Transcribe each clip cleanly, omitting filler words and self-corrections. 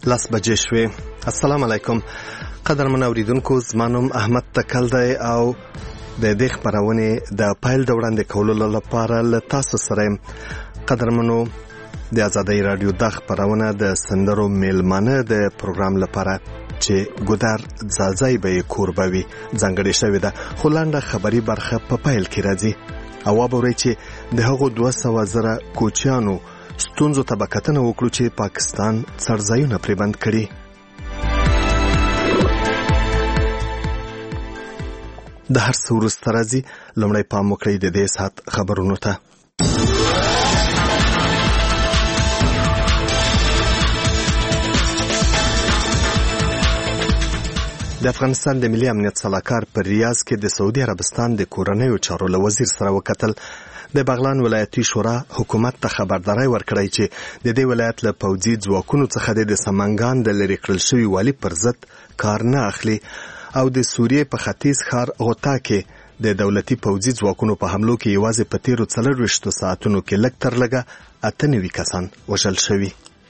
لس بجې شوې. السلام علیکم قدرمن اوریدونکو، زما نوم احمد تکل دی او د دې خپرونې د پیل د وړاندې کولو لپاره له تاسو سره یم. قدرمنو، د آزادۍ رادیو د خپرونه د سندرو میلمانه د پروګرام لپاره چې ګودر ځاځی به کوربه وي ځانګړې شوې ده، خو لنډه خبري برخه په پیل کې راځي. او واورئ چې د هغو 200,000 کوچیانو ستونزو ته به کتنه وکړو چې پاکستان څړځایونه پرې بند کړي. د هر څه وروسته راځي، لومړی پام وکړئ د دې ساعت خبرونو ته. د افغانستان د ملي امنیت سلاکار په ریاض کې د سعودي عربستان د کورنیو چارو له وزیر سره وکتل. د بغلان ولایتي شورا حکومت ته خبرداري ورکړی چې د دې ولایت له پوځي ځواکونو څخه د سمنګان د لرې کړل شوي والي پر ضد کار نه اخلي او د سوریې په ختیځ ښار غوطا کې د دولتي پوځي ځواکونو په حملو کې یوازې په تیرو 24 ساعتونو کې لږ تر لږه 98 کسان وژل شوي.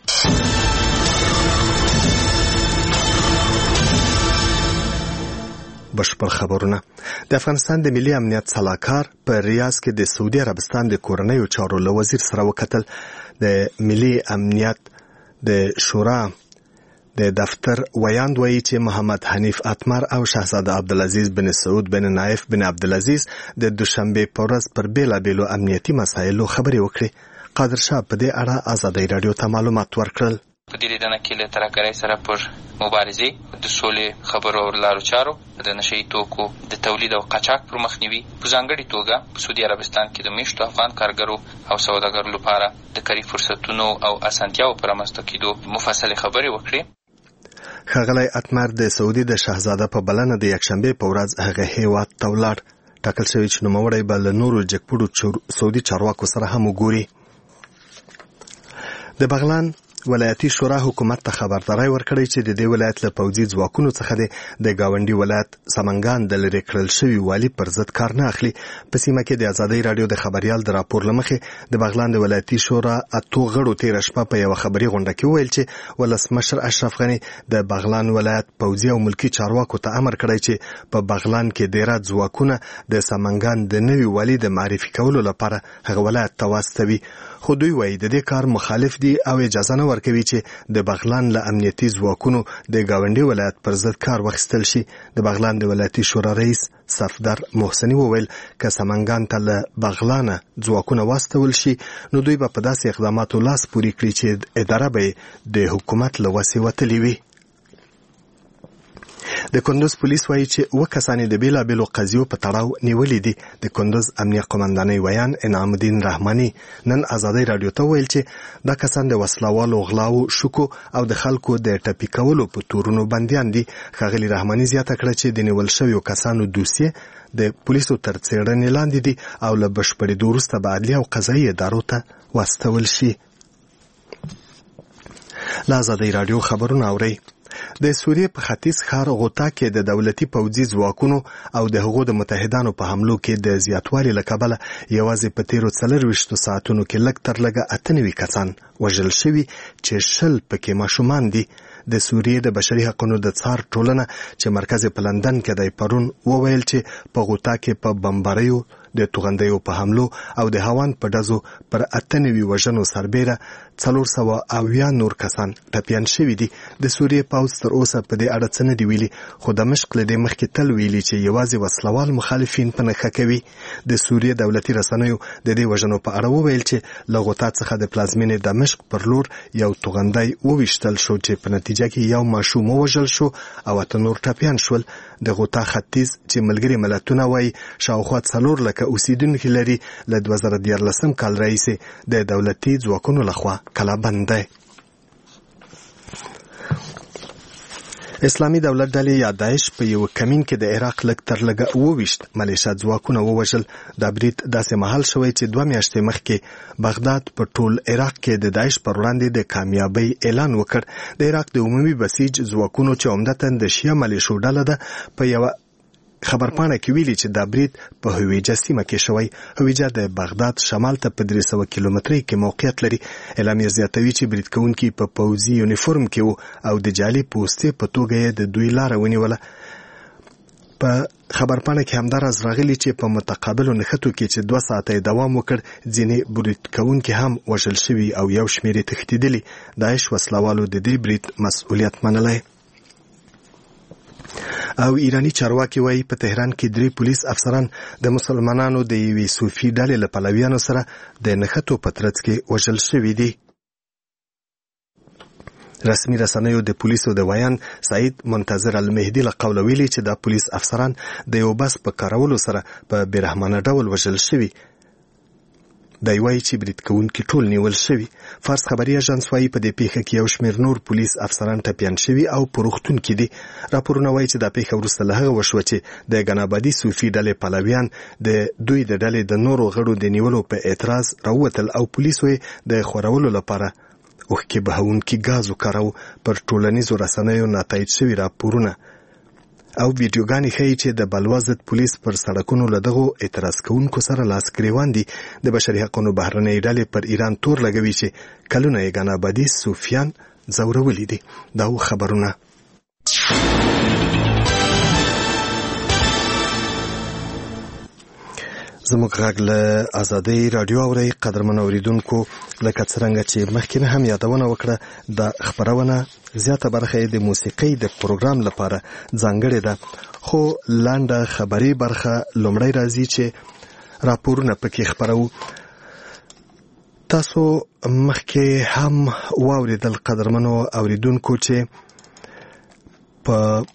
بشپړ خبرونه. د افغانستان د ملي امنیت سلاکار په ریاض کې د سعودي عربستان د کورنیو چارو له وزیر سره وکتل. د ملي امنیت د شورا د دفتر ویاند وایي چې محمد حنیف اتمر او شاهزاده عبدالعزیز بن سعود بن نایف بن عبدالعزیز د دوشنبه په ورځ پر بیلابیلو امنیتي مسایلو خبرې وکړې. قادر شاه په دې اړه آزادۍ رادیو ته معلومات ورکړل. په دې لیدنه کې له ترهګرۍ سره پر مبارزې، د سولې خبرو او لارو چارو، د نشهیي توکو د تولید او قاچاق پر مخنیوي، په ځانګړې توګه په سعودي عربستان کې د میشتو افغان کارګرو او سوداګرو لپاره د کاري فرصتونو او اسانتیاو پر رامنځته کېدو مفصلې خبرې وکړې. ښاغلی اتمر د سعودي د شاهزاده په بلنه د یکشنبې په ورځ هغه هیواد ته ولاړ. ټاکل شوی چې نوموړی به له نورو جګپوړو سعودي چارواکو سره هم وګوري. د بغلان ولایتي شورا حکومت ته خبرداري ورکړی چې د دې ولایت له پوځي ځواکونو څخه د گاونډي ولایت سمنګان د لرې کړل شوي والي پر ضد کار نه اخلي. په سیمه کې د آزادۍ رادیو د خبریال د راپور له مخې د بغلان د ولایتي شورا 8 غړو تېره شپه په یوه خبري غونډه کې وویل چې ولسمشر اشرف غني د بغلان ولایت پوځي او ملکي چارواکو ته امر کړی چې په بغلان کې ډیره ځواکونه د سمنګان د نوي والي د معرفي کولو لپاره هغه ولایت ته واستوي. خو دوی وایي د دې کار مخالف دي او اجازه نه ورکوي چې د بغلان له امنیتي ځواکونو د گاونډي ولایت پر ضد کار واخیستل شي. د بغلان د ولایتي شورا رئیس صفدر محسني وویل که سمنګان ته له بغلانه ځواکونه واستول شي نو دوی به په داسې اقداماتو لاس پورې کړي چې اداره به د حکومت له وسې وتلې وي. د کندوز پولیس وایي چې 2 کسان د بیلابیلو قضیو په تړاو نیولې دي. د کندوز امنیه قومندانۍ ویان انعام الدین رحماني نن آزادۍ رادیو ته ویل چې دا کسان د وسلوالو غلاو، شکو او د خلکو د ټپي کولو په تورونو بندیان دي. ښاغلي رحماني زیاته کړه چې د نیول شویو کسانو دوسیې د پولیسو تر څېړنې لاندې دي او له بشپړېدو وروسته به عدلیه او قضایي ادارو ته واستول شي. له آزادۍ رادیو خبرونه اورئ. د سوریې په ختیځ ښار غوطا کې د دولتي پوځي ځواکونو او د هغو د متحدانو په حملو کې د زیاتوالي له کبله یوازې په تیرو 24 ساعتونو کې لږ تر لږه 98 کسان وژل شوي چې 20 پکې ماشومان دي. د سوریې د بشري حقوقو د څار ټولنه چې مرکز په لندن کې دی پرون وویل چې په غوطا کې په بمباریو، د توغندیو په حملو او د هاوان په ډزو پر 98 وژنو سربیره 480 نور کسان ټپیان شوي دي. د سوریې پوځ تر اوسه په دې اړه څه نه دي ویلي، خو دمشق له دې مخکې تل ویلي چې یوازې وسلوال مخالفین په نښه کوي. د سوریې دولتي رسنیو د دې وژنو په اړه وویل چې له غوطا څخه د پلازمینې دمشق پر لور یو توغندی وویشتل شو چې په نتیجه کې یو ماشوم ووژل شو او 8 نور ټپیان شول. د غوطا ختیځ چې ملګري ملتونه وایي شاوخوا 4 لکه اوسیدونکي لري، له 2014 کال راهیسې د دولتي ځواکونو لخوا کلابند دی. اسلامي دولت ډلې یا داعش په یو کمین کې د عراق لږ تر لږه 28 ملیشه ځواکونه ووژل. دا برید داسې مهال شوی چې 2 میاشتې مخکې بغداد په ټول عراق کې د داعش پر وړاندې د کامیابی اعلان وکړ. د عراق د عمومي بسیج ځواکونو چې عمدتاً د شیعه ملیشو ډله ده په یو خبرپاڼه کې ویلي چې دا برید په هویجه سیمه کې شوی. هویجه د بغداد شمال ته په 300 کیلومترۍ کې موقعیت لري. اعلامیه زیاتوي چې برید کوونکي په پوځي یونیفورم کې وو او د جعلي پوستې په توګه یې د دوی لاره ونیوله. په خبرپاڼه کې همداراز راغلي چې په متقابلو نښتو کې چې 2 ساعته دوام وکړ ځینې برید کوونکي هم وژل شوي او یو شمېر یې تښتېدلي. داعش وسلوالو د دې برید مسؤلیت منلی. او ایرانی چارواکي وایي په تهران کې 3 پولیس افسران د مسلمانانو د یوې صوفي ډلې له پلویانو سره د نښتو په ترڅ کې وژل شوي دي. رسمي رسنیو د پولیسو د ویان سعید منتظر المهدي له قوله ویلي چې دا پولیس افسران د یو بس په کارولو سره په بېرحمانه ډول وژل شوي. دی وایي چې برید کوونکي ټول نیول شوي. فارس خبري اژانس وایي په دې پیښه کې یو شمېر نور پولیس افسران ټپیان شوي او په روغتون کې دي. راپورونه وایي چې دا پیښه وروسته له هغه وشوه چې د ګنابادي صوفي ډلې پلویان د دوی د ډلې د نورو غړو د نیولو په اعتراض راووتل او پولیسو یې د خورولو لپاره اوښکې بهونکي ګاز وکاراوه. پر ټولنیزو رسنیو ناتایید شوي راپورونه او ویډیوګانې ښیي چې د بلوا ضد پولیس پر سړکونو له دغو اعتراض کوونکو سره لاس ګرېوان دي. د بشري حقونو بهرنۍ ډلې پر ایران تور لګوي چې کلونه یې ګنابادي صوفیان ځورولي دي. دا و خبرونه. زموږ غږ له ازادۍ راډیو اورئ. قدرمن اوریدونکو، لکه څرنګه چې مخکې هم یادونه وکړه، د خبرونه زیاته برخه د موسیقۍ د پروګرام لپاره ځانګړې ده، خو لنډه خبري برخه لومړی راځي چې راپورونه پکې خپرو. تاسو مخکې هم واوریدل قدرمنو اوریدونکو چې په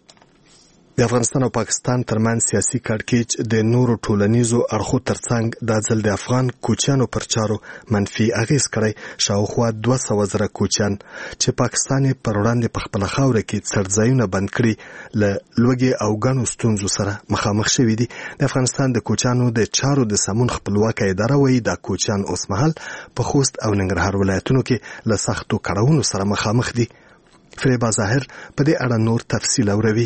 د افغانستان او پاکستان ترمنځ سیاسي کړکېچ د نورو ټولنیزو اړخو ترڅنګ دا ځل د افغان کوچیانو پر چارو منفي اغېز کړی. شاوخوا 200,000 کوچیان چې پاکستان یې پر وړاندې په خپله خاوره کې څړځایونه بند کړي له لوږې او ګڼو ستونزو سره مخامخ شوي دي. د افغانستان د کوچیانو د چارو د سمون خپلواکه اداره وایي دا کوچیان اوسمهال په خوست او ننګرهار ولایتونو کې له سختو کړاوونو سره مخامخ دي. فریبا ظاهر په دې اړه نور تفصیل اوروي.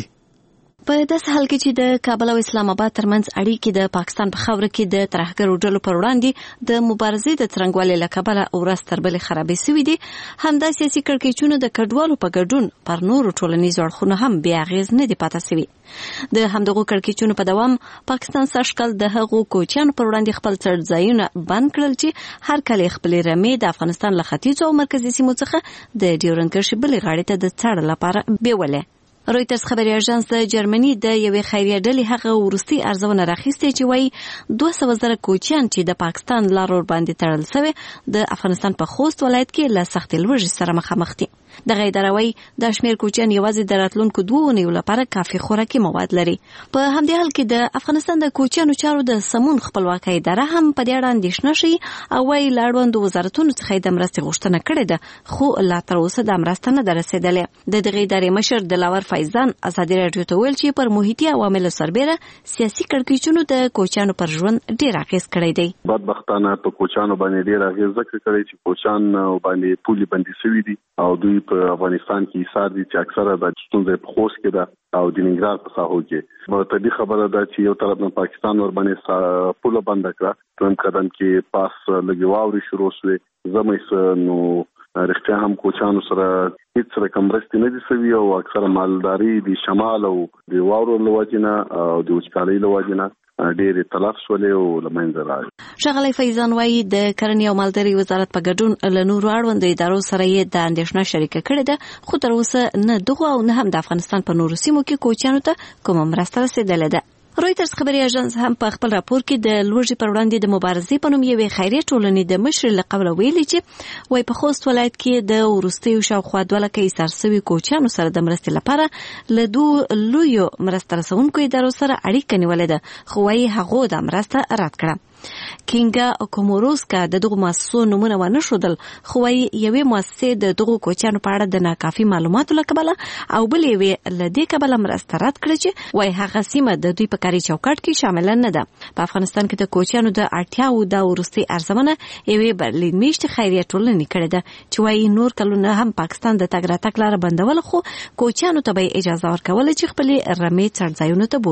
په داسې حال کې چې د کابل او اسلام آباد ترمنځ اړیکې د پاکستان په خاوره کې د ترهګرو ډلو پر وړاندې د مبارزې د څرنګوالي له کبله ورځ تر بلې خرابې سوي دي، همدا سیاسي کړکېچونه د کډوالو په ګډون پر نورو ټولنیزو اړخونو هم بې اغېز نه دي پاته سوي. د همدغو کړکېچونو په دوام پاکستان سږکال د هغو کوچیانو پر وړاندې خپل څړځایونه بند کړل چې هر کله خپلې رمې د افغانستان له ختیځو او مرکزي سیمو څخه د ډیورنډ کرښې بلې غاړې ته د څړ لپاره بیولې. رویترز خبري اژانس د جرمني د یوې خیریه ډلې هغه وروستي ارزونه راخیستې چې وایي 200,000 کوچیان چې د پاکستان لارو باندې تړل شوي د افغانستان په خوست ولایت کې له سختې لوږې سره مخامخ دي. دغه اداره وایي دا شمېر کوچیان یوازې د راتلونکو 2 اونیو لپاره کافي خوراکي مواد لري. په همدې حال کې د افغانستان د کوچیانو چارو د سمون خپلواکه اداره هم په دې اړه اندېښنه ښیي او وایي له اړوندو وزارتونو څخه د مرستې غوښتنه کړې ده، خو لا تر اوسه د مرسته نه ده رسېدلې. د دغې ادارې مشر دلاور فیضان ازادي راډیو ته ویل چې پر محیطي عواملو سربېره سیاسي کړکېچونو د کوچیانو پر ژوند ډېر اغېز کړی دی. بدبختانه په کوچیانو باندې ډېر اغېز ذکر کړی چې کوچیان باندې پولې بندي شوي دي او دوی په افغانستان کې ایثار دي چې اکثره د ستونزې په خوست کې ده او د ننګرهار په ساحو کې. مرتبي خبره ده چې یو طرف نه پاکستان ور باندې پوله بند کړه، دویم قدم کې پاس لږ واورې شروع شوې، زمې نو رښتیا هم کوچیانو سره هیڅ رقم مرستې نه دي شوي او اکثره مالداري د شمال او د واورو له وجې نه او د وچکالۍ له وجې نه ډېرې تلف شولې او له منځه راغلې. ښاغلی فیضان وایي د کرنې او مالدارۍ وزارت په ګډون له نورو اړوندو ادارو سره یې د اندېښنه شریکه کړې ده، خو تر اوسه نه دغو او نه هم د افغانستان په نورو سیمو کې کوچیانو ته کومه مرسته رسېدلې ده. رویترز خبري اژانس هم په خپل راپور کې د لوږې پر وړاندې د مبارزې په نوم یوې خیریه ټولنې د مشر له قوله ویلي چې وایي په خوست ولایت کې د وروستیو شاوخوا 2 لکه ایثار شوي کوچیانو سره د مرستې لپاره له 2 لویو مرسته رسونکو ادارو سره اړیکه نیولې ده، خو وایي هغو دا مرسته رد کړه. کینګا کوموروسکا د دغو مؤسسو نومونه ونه ښودل، خو وایي یوې مؤسسې د دغو کوچیانو په اړه د ناکافي معلوماتو له کبله او بلې یوې له دې کبله مرسته رد کړه چې وایي هغه سیمه د دوی په کاري چوکاټ کې شامله نه ده. په افغانستان کې د کوچیانو د اړتیاوو د وروستۍ ارزونه یوې برلین میشتې خیریه ټولنې کړې ده چې وایي نور کلونه هم پاکستان د تګ راتګ لاره بندول، خو کوچیانو ته به اجازه ورکوله چې خپلې رمې څړځایونو ته بوځي.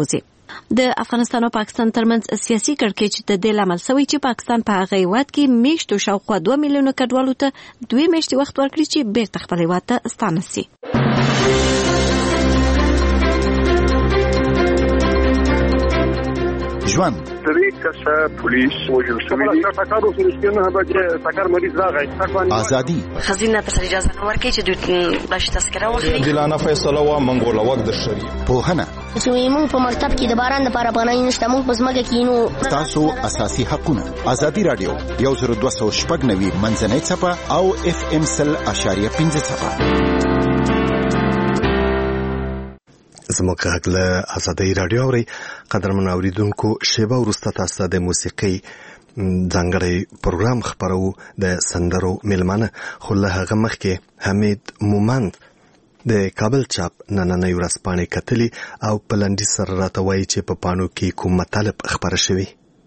د افغانستان او پاکستان ترمنځ سیاسي کړکېچ د دې لامل شوی چې پاکستان په هغه هیواد کې میاشتو شاوخوا 2 میلیونه کډوالو ته 2 میاشتې وخت ورکړي چې بیرته خپل هیواد ته ستانه شي. ژوند پولیس وجل شوی ازادي خزینه ته اجازه نه ورکړي چې دوی باش تذکره واخلي. دلانه فیصله وا منګول وخت د شری پوهنه چې موږ په مکتب کې د باران لپاره پناه نشته، موږ په ځمکه کې نو تاسو اساسي حقوقونه. ازادي رادیو 102.9 منځنۍ چپه او FM 100.5 چپه. زموږ غږ له ازادي رادیو اوري. قدرمن اوریدونکو، شیبه وروسته تاسو د موسیقي ځانګړی پروګرام خبرو د سندرو میلمانه، خو له هغه مخکې حمید مومند د کابل چاپ نننۍ ورځپاڼې کتلي او په لنډي سره راته وایي چې په پاڼو کې کوم مطالب خبره شوي.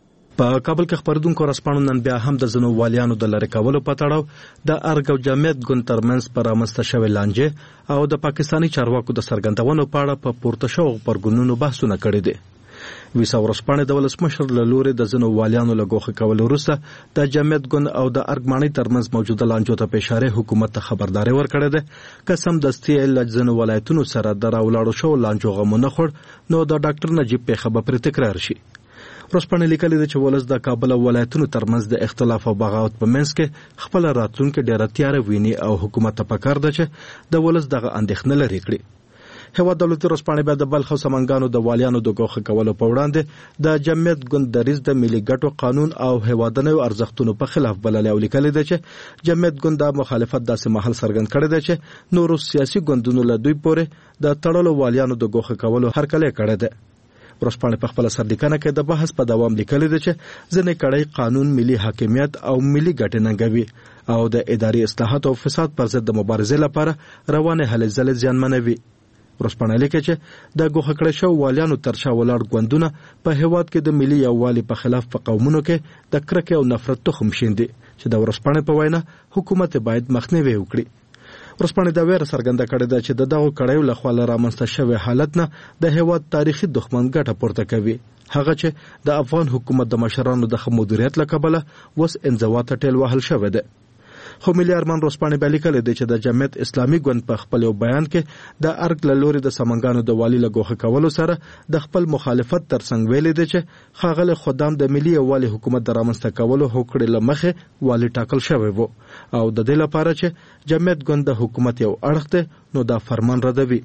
په کابل کې خبردونکو رسپانو نن بیا هم د زنو والیانو د لری کولو په تړاو د ارګ او جمعیت ګوند ترمنځ پر رامنځته شوی لانجه او د پاکستانی چارواکو د څرګندونو په اړه په پورته شو غبرګونونو بحثونه کړي دي. ویسا ورسپانې د ولسمشر له لوري د زنو والیانو له ګوښه کولو وروسته د جمعیت ګوند او د ارګ مانی ترمنځ موجوده لانجو ته په اشاره حکومت ته خبرداري ورکړې ده. قسم دستي له زنو ولایتونو سره د راولاړو شو لانجو غمونه خور نو د ډاکټر نجیب په خبره پر تکرار شي. ورسپانې لیکلي ده چې ولس د کابل او ولایتونو ترمنځ د اختلاف او بغاوت په منځ کې خپل راتلونکي ډیره تیاره ویني او حکومت ته پکار ده چې د ولس دغه اندېښنه لري کړي. هیواد دولتي ورسپانې بیا د بلخ او سمنګانو د والیانو د ګوښه کولو په وړاندې د جمعیت ګوند دریځ د ملي ګټو قانون او هیوادنیو ارزښتونو په خلاف بللی او لیکلي ده چې جمعیت ګوند د مخالفت داسې مهال څرګند کړی ده چې نورو سیاسي ګوندونو له دوی پورې د تړلو والیانو د ګوښه کولو هرکلی کړی ده. ورسپانې په خپل سرلیکنه کې د بحث په دوام لیکلي ده چې ځینې کړۍ قانون، ملي حاکمیت او ملي ګټې ننګوي او د اداري اصلاحات او فساد پر ضد د مبارزې لپاره روانې هلې ځلې زیانمنوي. ورسپانې لیکي چې د ګوښه کړی شوو والیانو تر شا ولاړ ګوندونه په هیواد کې د ملي یووالي په خلاف په قومونو کې د کرکې او نفرت تخم شیندي چې د ورسپانې په وینا حکومت باید مخنیوي وکړي. ورسپانې دا ویره څرګنده کړې ده چې دغه کړیو له خوا رامنځته شوی حالت نه د هیواد تاریخي دښمن ګټه پورته کوي، هغه چې د افغان حکومت د مشرانو د ښه مدیریت له کبله اوس انزوا ته ټیل وهل شوی ده. خو ملي ارمان ورسپانې بیا لیکلی دی چې د جمعیت اسلامي ګوند په خپل یو بیان کې د ارګ له لوري د سمنګانو د والي له ګوښه کولو سره د خپل مخالفت ترڅنګ ویلي دی چې ښاغلی خدام د ملي یووالي حکومت د رامنځته کولو هوکړې له مخې والي ټاکل شوی و او د دې لپاره چې جمعیت ګوند د حکومت یو اړخ دی نو دا فرمان ردوي.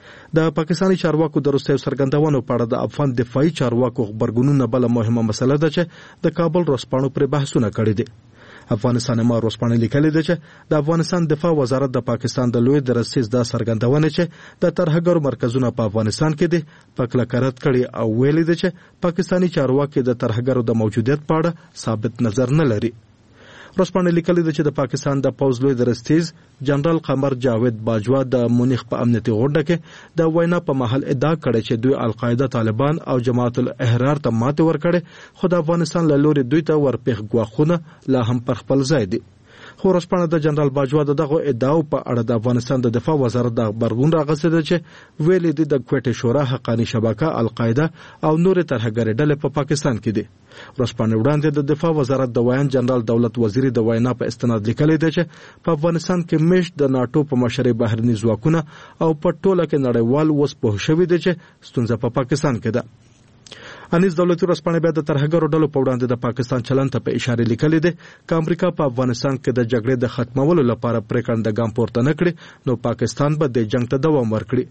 د پاکستانی چارواکو د وروستیو څرګندونو په اړه د افغان دفاعي چارواکو غبرګونونه بله مهمه مسله ده چې د کابل ورسپانو پرې بحثونه کړي دي. افغانستان ما ورسپانې لیکلي ده چې د افغانستان دفاع وزارت د پاکستان د لوی درسیز دا څرګندونه چې د ترهګرو مرکزونه په افغانستان کې دي په کلکه رد کړي او ویلي ده چې پاکستانی چارواکي د ترهګرو د موجودیت په اړه ثابت نظر نه لري. ورسپانې لیکلي ده چې د پاکستان د پوځ لوی درستیز جنرال قمر جاوید باجوا د مونیخ په امنیتي غونډه کې د وینا په محل ادعا کړې چې دوی القاعده، طالبان او جماعت الاحرار ته ماتې ورکړې، خو د افغانستان له لوري دوی ته ورپېښ ګواښونه لا هم پر خپل ځای دي. خو ورسپانې د جنرال باجوا دغه ادعاو په اړه د افغانستان د دفاع وزارت د خبرګون راغسته ده چې ویلي دي د کوټې شورا حقانی شبکه، القاعده او نور ترهګري ډلې په پاکستان کې دي. ورسپانې وړاندې د دفاع وزارت د ویان جنرال دولت وزیر د وینا په استناد لیکلي ده چې په افغانستان کې میشت د ناتو په مشرۍ بهرني ځواکونه او په ټوله کې نړیوال اوس پوه شوي دي چې ستونزه په پاکستان کې ده. انیس دولتي ورسپانې بیا د ترهګرو ډلو په وړاندې د پاکستان چلند ته په اشاره لیکلي دي چې امریکا په افغانستان کې د جګړې د ختمولو لپاره پریکنده ګام پورته نه کړي نو پاکستان به د جنگ ته دوام ورکړي.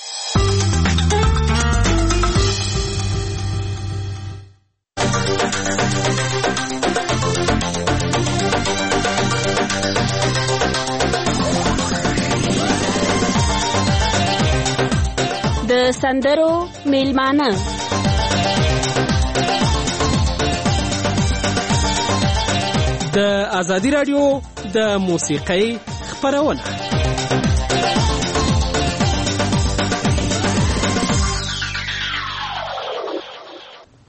د سندرو میلمانه د ازادي رادیو د موسیقۍ خبرونه.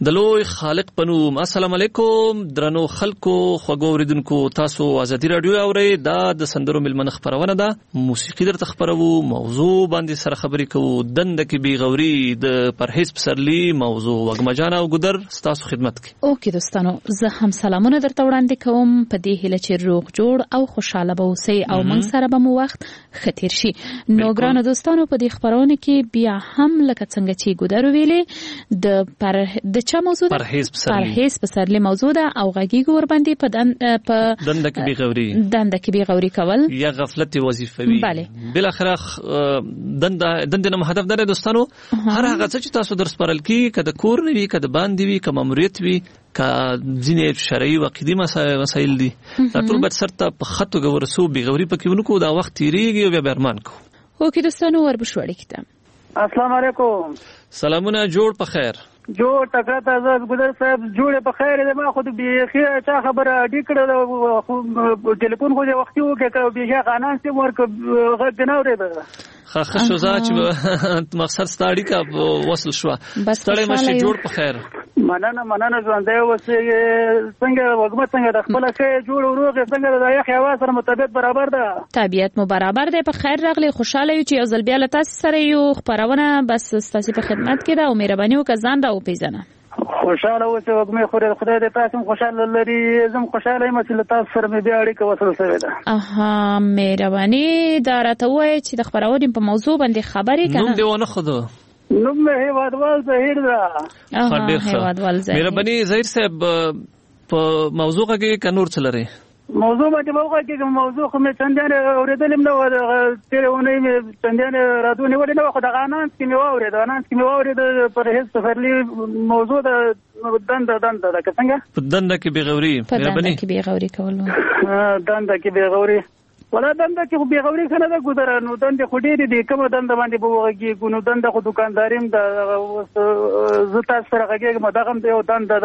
د لوی خالق پنوم. السلام علیکم درنو خلکو خوږو اوریدونکو، تاسو ازادي رادیو اورئ. دا د سندرو ملمن خبرونه ده، موسیقي درته خبرو، موضوع باندې سره خبرې کوو. دنده کې بی غوري د پرهیز پسرلی موضوع وګمجان او ګدر ستاسو خدمت کې. اوکې دوستانو، زه هم سلامونه درته وړاندې کوم په دې هیله چې روغ جوړ او خوشاله به اوسئ او موږ سره به مو وخت ښه تیر شي. نو ګرانو دوستانو، په دې خبرونه کې بیا هم لکه څنګه چې ګدر ویلې د چا موضوع ده؟ پرهیز پسرلی موضوع ده او غږیږو ورباندې په دنده کې بی غوري کول یا غفلت وظیفوي. بالاخره دنده نه هدف ده دوستانو. هر هغه څه چې تاسو در سپارل کی، کده کور نه وي، کده باندې وي، که ماموریت وي، که ځینې شرعي او عقیدي مسایل دي، دا ټول باید سرته په خطو ورسو. بی غوري پکې ونکو، دا وخت تیریږي او بیا ارمان کو. اوکې دوستانو، وربشوړی کیته. السلام علیکم. سلامونه، جوړ په خیر. جوړ تکړه آزاد ګدر صاحب، جوړ په خیر دې. ما خود بیخي چا خبره اډی کړه، ټلیفون خو دې وختي وکړ، بیخي قانون سي ورک غږ نه اورېده. خاصه شو چې مقصد ستاړي کا وصل شو. ستړی مشه، جوړ په خیر. مننه ژوندې اوسې. څنګه وګمه څنګه د خپل کې جوړ وروغه، څنګه د یخ هوا سره مطابق برابر ده؟ طبيعت مو برابر ده. په خیر راغلی، خوشاله یو چې یو ځل بیا له تاسو سره یو خبرونه بس تاسو په خدمت کې ده او مهرباني وکړه ځان را وپیژنه. خوشاله اوسې وګمه، خدای دې تاسو خوشاله لري، زم خوشاله یم چې تاسو سره مې بیا اړیکه وصل شوې ده. مهرباني دا راته وایي چې د خبرونې په موضوع باندې خبرې کنه. نوم دی ونه خدو. نوم مې هیوادوال زهیر ده. هیوادوال زهیر. مهرباني زهیر صاحب، په موضوع کې کنور چلري موضوع باندې موقع کې موضوع خو مې څنګه اوریدلم نو تیرونه مې څنګه راتونه ولې نو خو د قانون کې مې اوریدل پر هیڅ سفرلی موضوع د دنده د څنګه دنده کې بغوري. مهرباني کې بغوري کول دنده کې بغوري ولا دنده کې بغوري کنه دا ګذر. نو دنده خو ډېری دي، کوم دنده باندې په وګي ګونو دنده خو دکانداریم د زتا سره غږی مدغم دی او دنده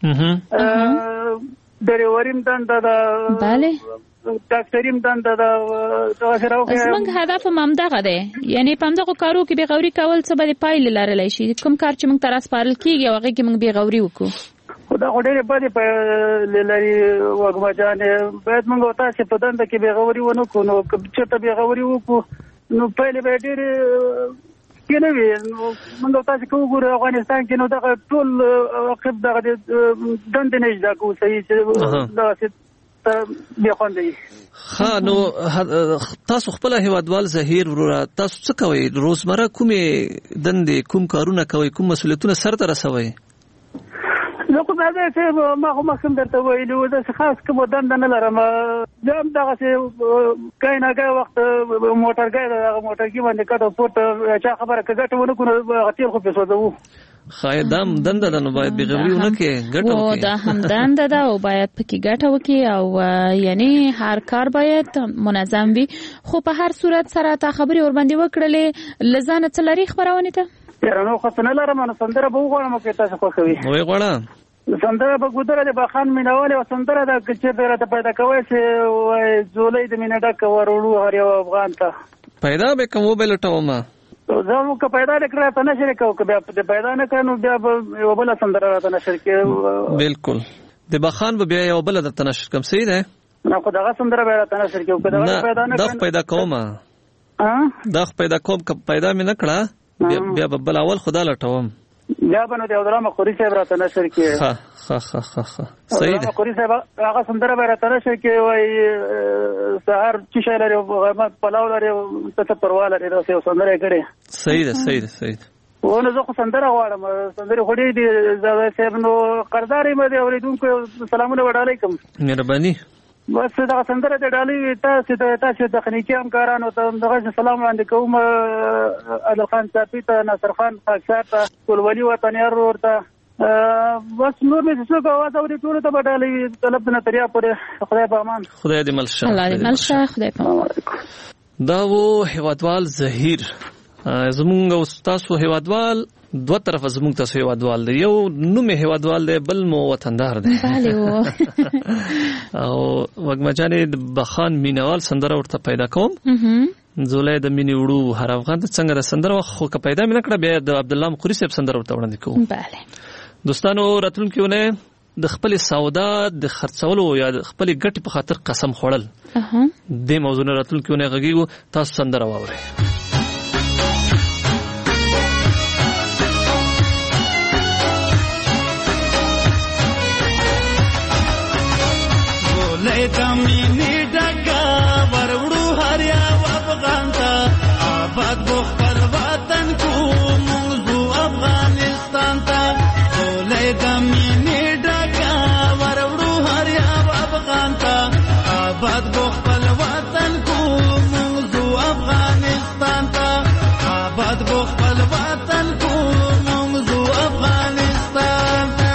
ده ډریوریم دنده ده. بله ډاکټریم دنده ده. زموږ هدف هم دغه دی، یعنی په همدغو کارو کې بغوري کول څه به پایلې لرلی شي. کوم کار چې موږ ته راسپارل کېږي او هغې کې موږ بغوري وکړو، خو دا خو ډېرې بدې پایلې لري وږمه جانې. باید موږ تاسې په دنده کې بغوري ونه کړو، نو که چېرته بغوري وکړو نو پایلې به یې ډېرې کې نه وي. نو موږ تاسې که وګورو افغانستان کې، نو دغه ټول عقب دغه دندې نه اجرا کوو صحیح، چې دغسې بې خونده وي. ښه، نو تاسو خپله هیوادوال زهیر وروره، تاسو څه کوئ؟ روزمره کومې دندې، کوم کارونه کوئ، کوم مسؤلیتونه سرته رسوئ؟ زه خو دا چې ما خو مخکې درته ویلي وو، داسې خاص کومه دنده نه لرم. زه هم دغسې کای نه کای وخت موټرګی ده، هغه موټرګي باندې کټ او پورته چا خبره که ګټه ونه کړو نو تیل خو پرې سوځوو. ښایي دا هم دنده ده، نو باید بېغوري ونه کړې، ګټه وکړې. دا هم دنده ده او باید پکې ګټه وکړي، او یعنی هر کار باید منظم وي. خو په هر صورت سره تا خبرې ورباندې وکړلې، له ځانه څه لري خپرونې ته؟ یاره نو خو څه نه لرم، نو سندره به وغواړم که تاسو خوښوي. وغواړه سندره به ګودره د بخان مینهوالې او سندره ده که چېرته راته پیدا کوی چې وایي ځولۍ د مینې ډکه وروړو هر یو افغان ته. پیدا به کوم وبې لټومه زه مو که پیدا نه کړه راته نشر کوو، که بیا پیدا نه کړه نو بیا به یوه بله سندره راته نشر کړي. بلکل د بخان به بیا یوه بله درته نشر کړم. صحیح دی. نه خو دغه سندره به راته نشر کړي، که دغه پیدا نه کړه دا پیدا کومه دا پیدا کوم، که پیدا مې نه کړه بیا به بل اول خدا لټوم. بیا به نو د عبدالله مخوري صاحب راته نشر کړي. ښه صحیح دی. مخوري صاحب هغه سندره به راته نشر کړي، وایي سهار څه شی لري، غرمه پلاو لري، څه پروا لري، داسې یو سندره یې کړې. صحیح دی. نو زه خو سندره غواړم، سندرې خو ډېرې دي زاویه صاحب. نو قرضدار یم د اورېدونکو، سلامونه به ډالۍ کړم. مهرباني. بس دغه سندره د ډالۍ تاسو تخنیکي همکارانو ته دغه سلام وړاندې کوم، عادل خان صافي ته، ناصر خان خاکسار ته، ټولولي وطنیار ورور ته، بس نور مې څوک اواز اوري ټولو ته به ډالۍ طلب د نظریا پورې. خدای په امان. خدای دې مل شه. الله دې مل شه. خدای په امان. دا و هیوادوال زهیر. زمونږ او تاسو هیوادوال دوه طرفه زمونږ تاسو هیوادوال دی، یو نوم هیوادوال دی، بل مو وطندار دی. بله و او وګمجانې د بخان مینوال سندره ورته پیدا کوم، زولای د مینې وړو هر افغان ته څنګه د سندره خو که پیدا مې نه کړه، بیا د عبدالله مخوري صاحب سندره ورته وړاندې کوم. بله دوستانو راتلونکي ونه د خپل سودا د خرڅولو یا د خپل ګټې په خاطر قسم خوړل د موضوع راتلونکي ونه غږیږو تاسو سندره واورئ. دمینی ډکا وروړو هریا افغان ته آباد بو خپل وطن کو موضوع افغانستان ته ولې دمینی ډکا وروړو هریا افغان ته آباد بو خپل وطن کو موضوع افغانستان ته آباد بو خپل وطن کو موضوع افغانستان ته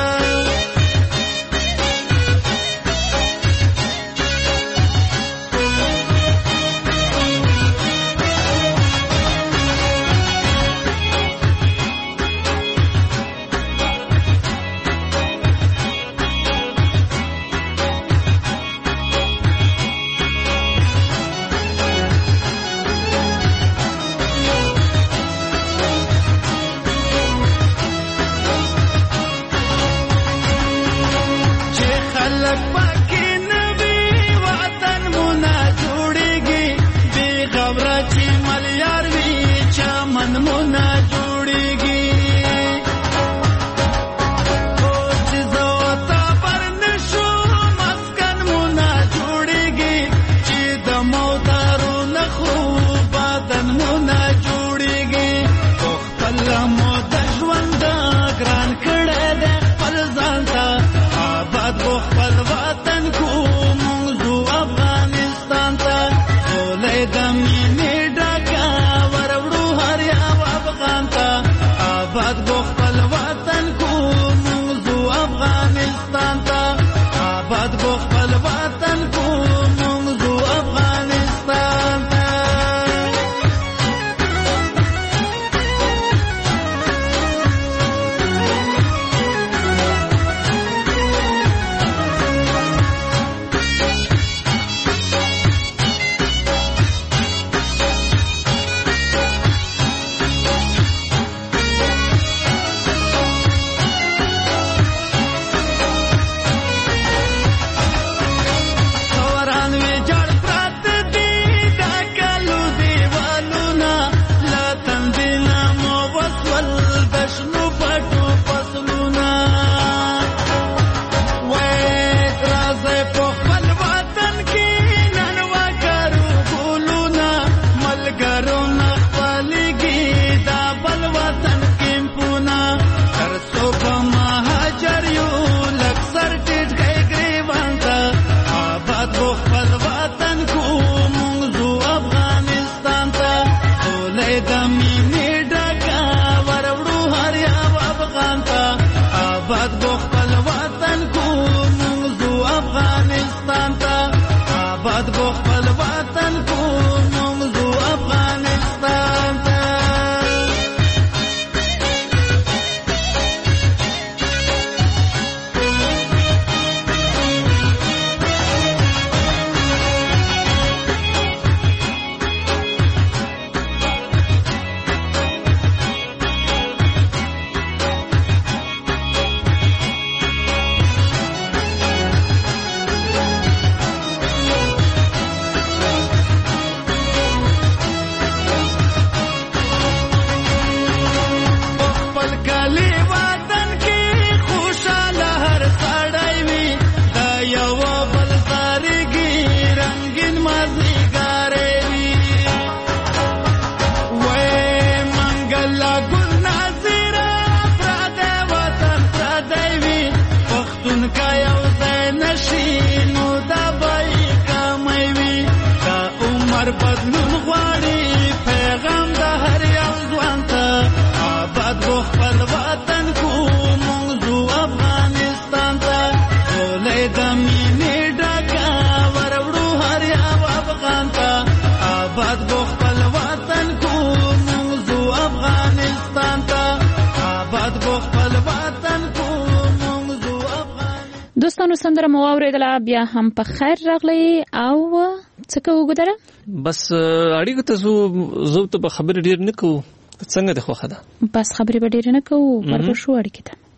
دوستانو سندره مو اوریدله بیا هم په خیر راغلی او څه کوو ګدره بس اړیکه ته زو ته خبرې ډیر نه کوو څنګه د خوخه ده بس خبرې به ډیر نه کوو ورته شو اړیکه ته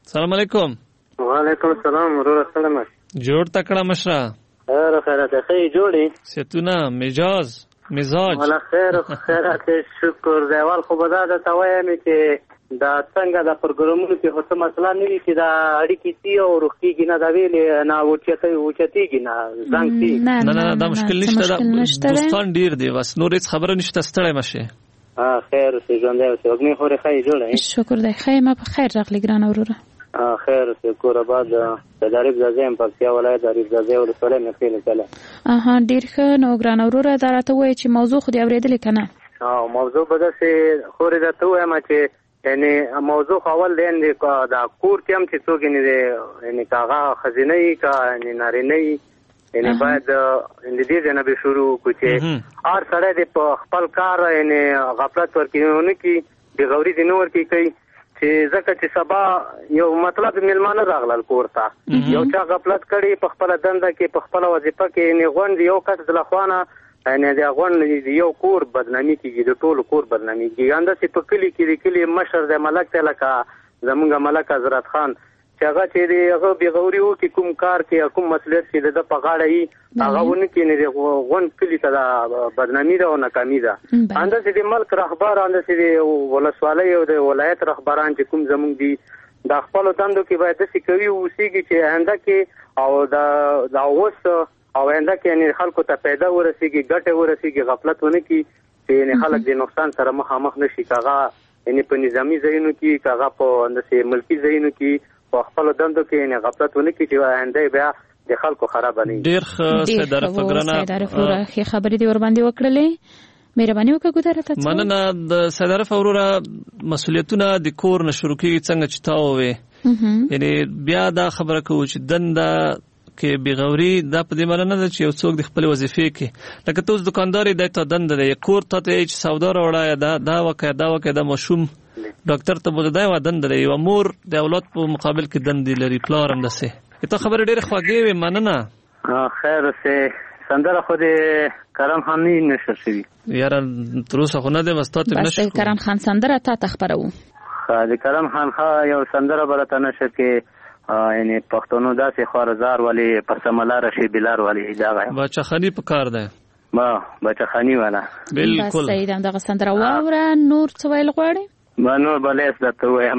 السلام علیکم. وعلیکم السلام ورور سلام. جوړ تکړه مشره. خیر خیرات خی جوړی. ستونه مزاج. ولا خیر خیرات شکر دی. اول خو به دا ته وایم چې دا څنګه د پروګرامونو کې هڅه مسله نه وي چې دا اړیکې تی او روغتیږي نه دا ویلې نه وچتیږي نه زنګ تی. نه دا مشکل نشته. دوستان ډیر دی بس نور هیڅ خبره نشته. ستړی مشه. خیر سي ژوند دی. وګنی خوري خی جوړی. شکر دی. خی ما په خیر راغلی ګران وروره. خیر شکر آباد د دریب زازم پکتیا ولایت دریب زازه ولسوالۍ نه خېل کله. ډیر ښه. نو ګران وروره دا راته وایي چې موضوع خو دې اورېدلې کنه؟ موضوع به داسې خوري درته وایم چې یعنی موضوع اول دی دا کور کې هم چې څوک یعنی کاغه خزینه یې کا یعنی نارینه یې یعنی باید د دې ځای نه به شروع کړو چې هر سړی د په خپل کار یعنی غفلت ورکوي کی د غوري د نور کې کوي چې ځکه چې سبا یو مطلب میلمانه راغلل کور ته یو چا غفلت کړي په خپل دنده کې په خپل وظیفه کې یعنی غوند یو کس د لخوانه یعنی د غوند یو کور بدنامي کیږي د ټولو کور بدنامي کیږي. انداسې په کلی کې د کلی مشر د ملک ته لکه زمونږ ملک حضرت خان چې هغه چې دی هغه بې غوري وکړي کوم کار کې کوم مسؤلیت چې د په غاړه یي هغه ونه کړي نه د غوند کلي ته دا بدنامي ده او ناکامي ده. انداسې د ملک رهبر انداسې د ولسوالۍ او د ولایت رهبران چې کوم زمونږ دي د خپلو دندو کې باید داسې کوي اوسېږي چې آینده کې او دا اوس او آینده کې یعنی خلکو ته پیدا ورسېږي ګټه ورسېږي غفلت ونه کړي چې یعنی خلک د نقصان سره مخامخ نشي کاغه یعنی په نظامی ځایونو کې کاغه په انداسې ملکي ځایونو کې په خپل دندو کې یعنی غفلت ونه کړي چې آینده بیا د خلکو خراب نه. ډیر ښه سیدار فقرانه خې خبرې دی ور باندې وکړلې. مهرباني وکړه ګذاره ته. مننه. د سیدار فقرانه مسؤلیتونه د کور نه شروع کیږي څنګه چې تا وې یعنی بیا دا خبره کوي چې دنده کې بغوري دا په دې معنی نه ده چې یو څوک د خپل وظیفې کې لکه توس دکانداري د ته دنده دی کور ته چې سودا راوړای دا وکړه دا مشوم ډاکټر ته بوله دا دنده دی. یو مور د اولاد په مقابل کې دندې لري پلار هم دسه ته خبره ډېر خوږې وي. مننه. خیر سه سندره خو دې کرم خان نه نشر شي یاره تر اوسه خو نه دی واستاته نشو. بس کرم خان سندره تا خبرو. د کرم خان یو سندره برته نشر کې یعنی پښتونو داسې خوارزار والی پسملار شي بلار والی دا بچخانی په کار ده ما بچخانی والا بالکل. بس سیدم دغه سندره واوره. نور څه ویل غواړي؟ نور بلیس دته وایم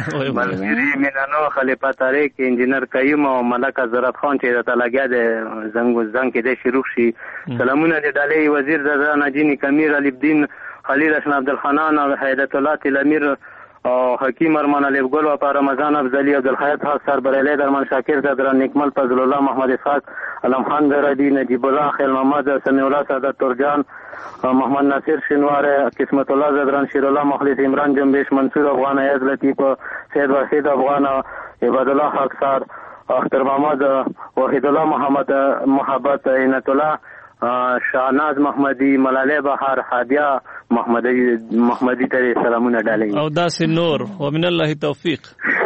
ملګری مینانو خلیفہ طارق انجینر قیم او ملک حضرت خان چې ته لګیا د زنګ کې د شروع شي. سلامونه د ډالۍ وزیر زړه نجینی کمیر علي الدین خلیل حسن عبدالحنان او هیدت الله تلمیر او حکیم ارمان علی ګل او په رمضان افضلی عبدالحیات خاص سربرلی درمان شاکر صدر نیکمل فضل الله محمد اسحاق علم خان درادی نجیب الله خیل محمد سمیع الله سعادت ترجان محمد ناصر شنوار قسمت الله زدران شیر الله مخلص عمران جنبش منصور افغان ایاز لطیف سید وحید افغان عباد الله خاکسار اختر محمد وحید الله محمد محبت عینت الله شاهناز محمدی ملاله بهار حادیه محمدی ته سلامونه ډالۍ او داسې نور ومن الله توفیق.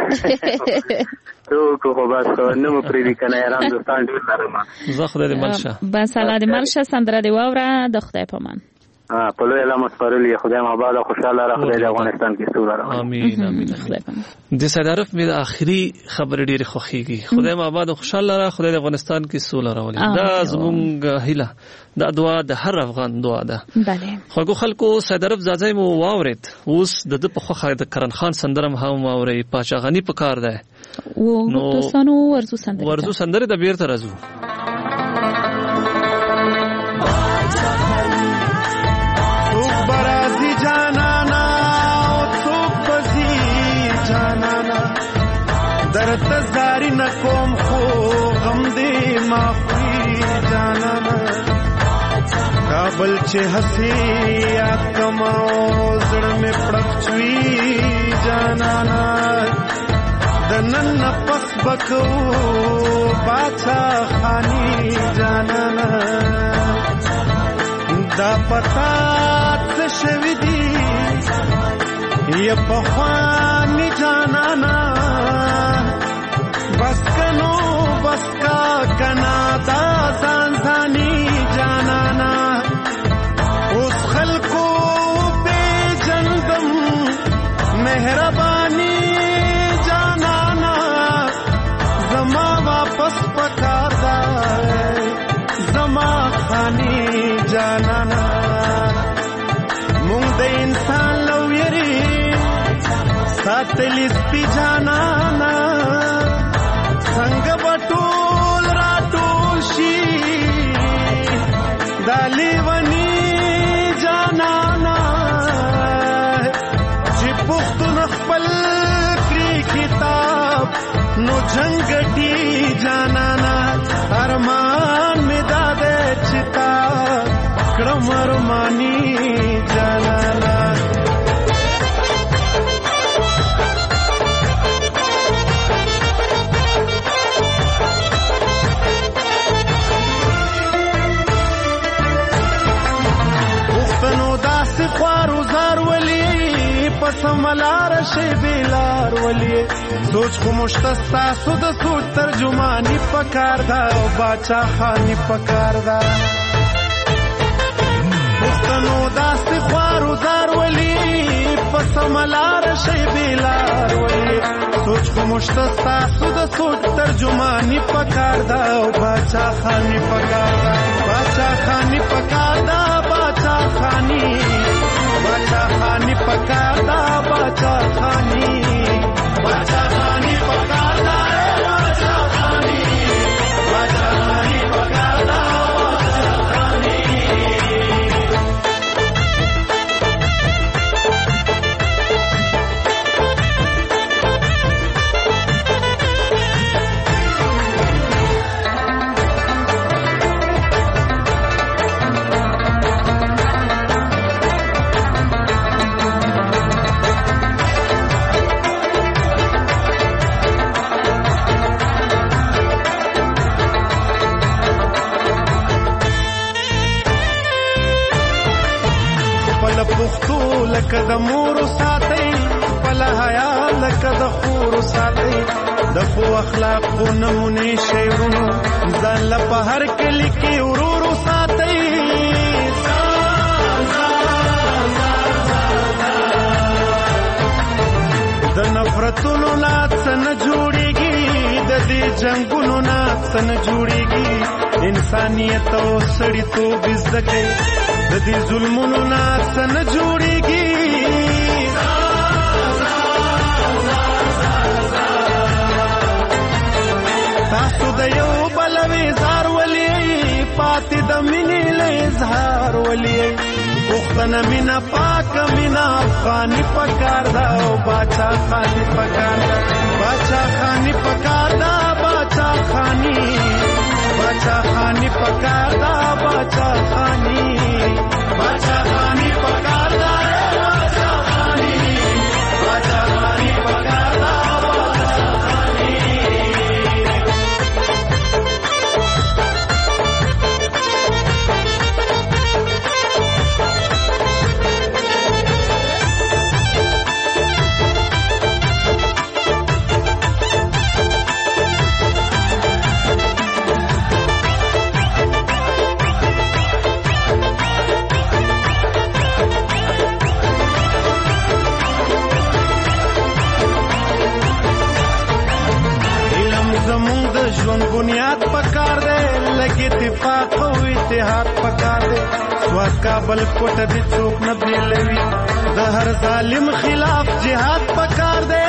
تو کو بس نو پریوی کنه یاران دوستان ډیر لرم. زه خدای دې ملشه. بس الله دې ملشه. سندره دی واوره د خدای په امان. په لوی علامه سپارلی خدای ما بعد خوشاله را خدای د افغانستان کې سوله را. امين امين. خدای په امان. د صدارف مې د اخري خبر ډیر خوخيږي. خدای ما بعد خوشاله را خدای د افغانستان کې سوله راولي. دا زمونږ هیله دا دعا د هر افغان دعا ده. بله. خو خلکو صدارف زازای مو واورید اوس د په خوخه د کرن خان سندرم هم واوري پاچا غنی په کار ده. نو تاسو ورزو سندره د بیرته راځو. در تزاری نکوم خو غم دی مافی جانانا کابل چه حسی یاد کماو زڑ میں پڑکچوی جانانا دنن نفس بکو باچا خانی جانانا دا پتا تشوی دی یا پخوانی جانانا بس کنو بس کا کنا دا زانزانی جانانا اس خلقو بے جندم مہربانی جانانا سپی جانانا څنګه بټول راټول شي دالی ونی جانانا چې پښتون خپل کړی کتاب نو جنگټي جانانا ارمان می داده چتا کړم ارمانی جانانا خوارو زار ولی پس ملار شی بیلار ولی سوچ خو مشتستا سود سوچ ترجمانی پکار دا باچا خانی پکار دا پختنو داست خوارو زار ولی پس ملار شی بیلار ولی سوچ خو مشتستا سود سوچ ترجمانی پکار دا باچا خانی پکار دا باچا خانی پکار دا باچا خانی باچا خانی پکاردا باچا خانی باچا خانی پکاردا باچا خانی باچا خانی پکاردا باچا خانی لکه د مور ساتي بل حیا لکه د خور ساتي د خو اخلاق کو نمونه شیرونو ځان په هر کلی کې ورور ساتي د نفرتونو ناڅ نه جوړيږي د دې جنگونو ناڅ نه جوړيږي انسانيت او سړیتوب زده د دې ظلمونو ناڅ نه جوړيږي تاسو د یو بل وزار ولي پاتې د مینې له اظهار ولي پښتنه مینا پاک مینا افغاني پکار دا او باچا خاني پکار دا باچا خاني پکار دا باچا خاني باچا خاني پکار دا باچا خاني باچا خاني پکار دا باچا خاني باچا خاني پکار دا باچا خاني ژوند بنیاد پکار دے لگی اتفاق او اتحاد پکار دے سواد کابل کوټ دې څوک نه بیلوي د هر ظالم خلاف جهاد پکار دے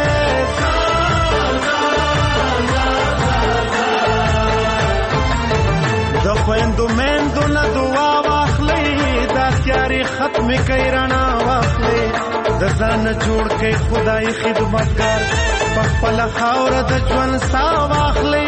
د خويندو مېندو نه دعا واخلې دا تیاری ختم کړي رڼا واخلې د ځان جوړ کړي خدای خدمتګار خپل خاور د ژوند سا واخلې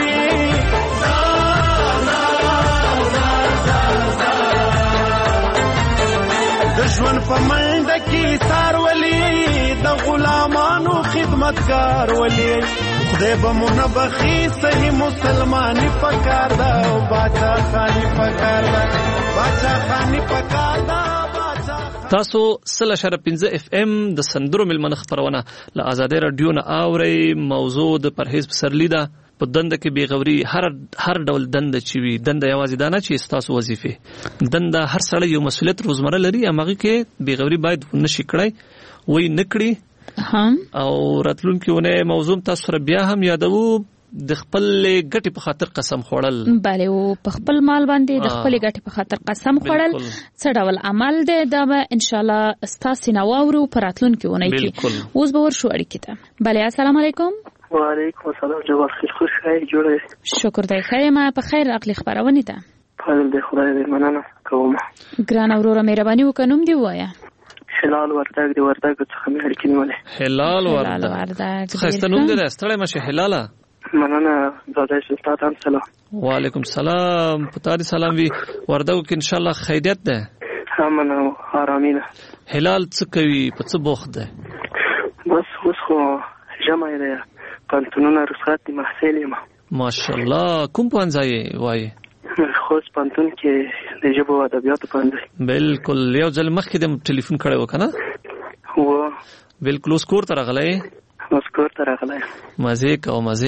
د ژوند په منډه کې سار ولي د غلامانو خدمتګار ولي خدای به منبخي صحیح مسلماني پکار دا او باچا خاني پکار دا باچا خاني پکار دا تاسو 3.15 اف ام د سندرو ملمنه خبرونه له آزادۍ رادیو نه اوري موضوع د پرهیز پسرلی ده په دنده کې بیغوري هر ډول دنده چي وي دنده یوازې دانه چې تاسو وظیفه دنده هر سړی یو مسولیت روزمره لري هغه کې بیغوري باید نشي کړای وای نکړي او راتلونکي ونه موضوع تاسو سره بیا هم یادو د خپل ګټې په خاطر قسم خوړل bale او په خپل مال باندې د خپل ګټې په خاطر قسم خوړل څه ډول عمل دی دا به ان شاء الله ستاسو نواورو پراتلونکو ونی کی اوس به ورشو اړیکې ته bale السلام علیکم وعلیکم السلام جواب خیر خوش خیر جوړه شکر دی خیمه په خیر عقلی خبرونه ده فضل دی خدای دې مننه کوم ګران اوروره مهرباني وکړم دی وایا هلال وردګ دی وردګ څخه مې اړیکې نیولې هلال وردګ خسته نوم دې ستړی مشه هلاله مننه زاده سلطان سلام وعلیکم السلام پتا دې سلام وی وردګ کې ان شاء الله خیریت ده امنه آرامینه هلال څه کوي په څه بوخت ده بس اوس خو جمع دی پانتونونه رخصت دي محصل یم ماشاءالله کوم پانځای وای خوست پانتون کې د ژبو او ادبیاتو پانځای بالکل یو ځل مخکې د ټلیفون کړو وکنه هو بالکل اوس کور ته راغلی اوس کور ته راغلی مزه کو مزه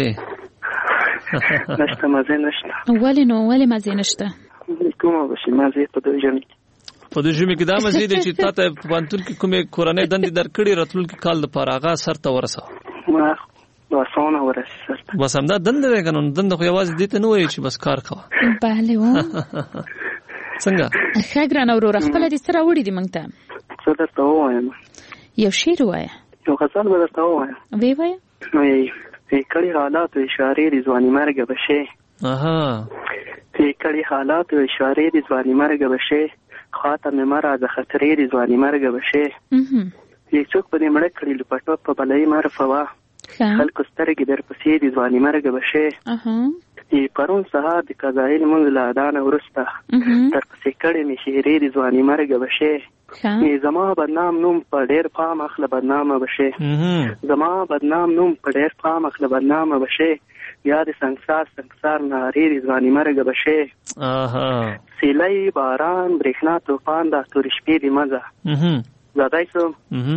نشته مزه نشته ولې مزه نشته کومه بشي مزه په دوی ژمي په دوی ژمي کې دا مزه دي چې تاسو په پانتون کې کومه کورنۍ دندې درکړي راتلونکي کال د پاراغه سر ته ورسو واسونه ورسې سره بس همدا دنده دی کنه دنده خو یوازې دې ته نه وایي چې بس کار کوه bale و څنګه خګران اورور خپل دې سره وړي دي مونږ ته څه درته وایم یو شعر وایا یو غزل به درته وایم وی وایا په کړي حالات او اشاره دي ځواني مرګ بشه په کړي حالات او اشاره دي ځواني مرګ بشه خاطر مې مرا د خطرې دي ځواني مرګ بشه یک څوک په دې مړ کړي لپټو په بلای مرفوا خلکو سترګې در پسې دي ځواني مرګ بشه پرون سهار د قضایل مونږ له اذان ورسته تر پسې کړي مې شهرې دي ځواني مرګ بشه زما بدنام نوم په ډېر پام اخله بدنامه بشه زما بدنام نوم په ډېر پام اخله بدنامه بشه یا د سنگسار نارې دي ځواني مرګ بشه سیلۍ باران برېښنا طوفان دا تورې شپې دي مزه زادای سو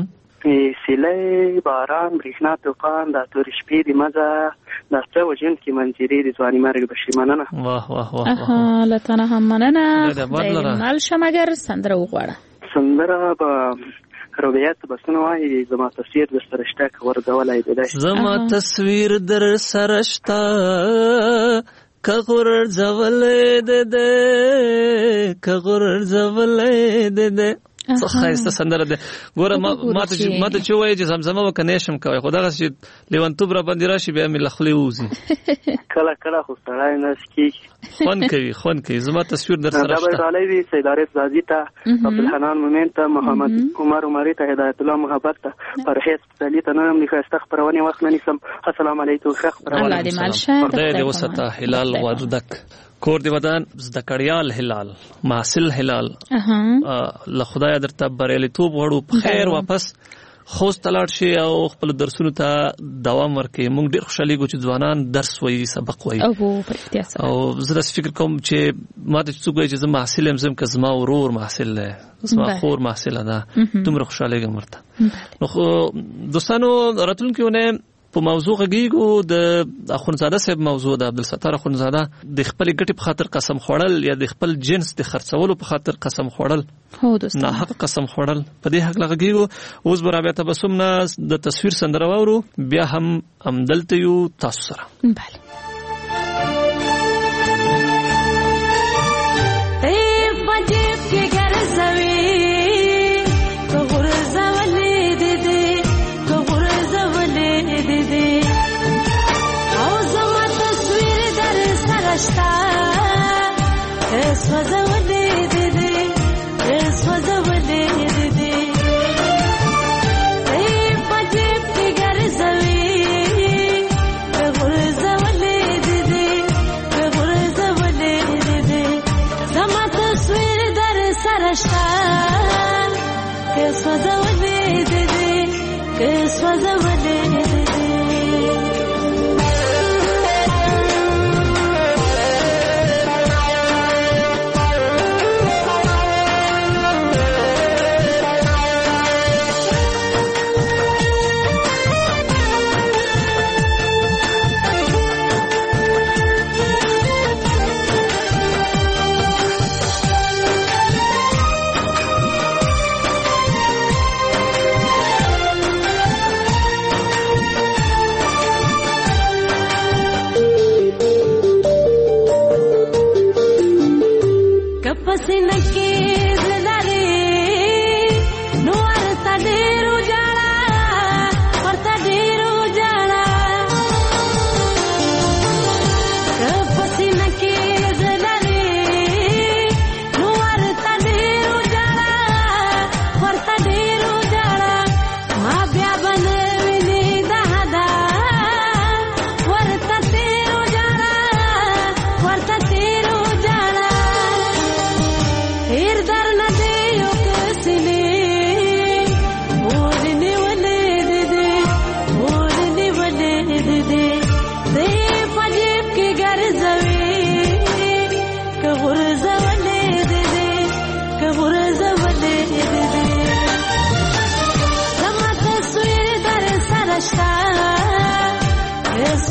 سیلۍ باران برېښنا طوفان دا تورې شپې دي مزه دا څه وژن کې منظرې دي ځواني مرګ بشي مننه واه واه واه لتانه هم مننه مال شمګر سندره وغواړه سندره به روایت بسنه وایي زما تصویر در سره شته که ورځولی دی زما تصویر در سره شته که غورځولی دی که غورځولی دی څه ښایسته سندره ده ګوره ما ته چې ووایي چې زمزمه به که نه شم کوی خو دغسې چې لیونتوب را باندې راشي بیا مې له خولې ووځي کله کله خو سړی نس کېږي خوند کوي زما تصویر در سره شته دا به ډالۍ وي سید عارف زازي ته عبدالحنان مومن ته محمد عمر عمري ته هدایت الله محبت ته پرهیز پسرلي ته نن هم د ښایسته خپرونې وخت نه نیسم السلام علیکم ښه خپرونه خدای دې وساته هلال وردګ کور دی ودان زده کړیال هلال محصل هلال له خدای درته بریالیتوب غواړو په خیر واپس خوست لاړ شي او خپل درسونو ته دوام ورکړي موږ ډېر خوشحالېږو چې ځوانان درس وایي سبق وایي او زه داسې فکر کوم چې ما ته چې څوک وایي چې زه محصل یم زه یم که زما ورور محصل دی زما خور محصله ده دومره خوشحالېږم ورته نو خو دوستانو راتلونکې اونۍ په موضوع غږیږو د اخوندزاده صاحب موضوع د عبدالستار اخوندزاده د خپل ګټې په خاطر قسم خوړل یا د خپل جنس د خرڅولو په خاطر قسم خوړل ناحق قسم خوړل په دې حق غږیږو اوس به رابعه تبسم نه د تصویر سندره واورو بیا هم همدلته یو تاسو سره بله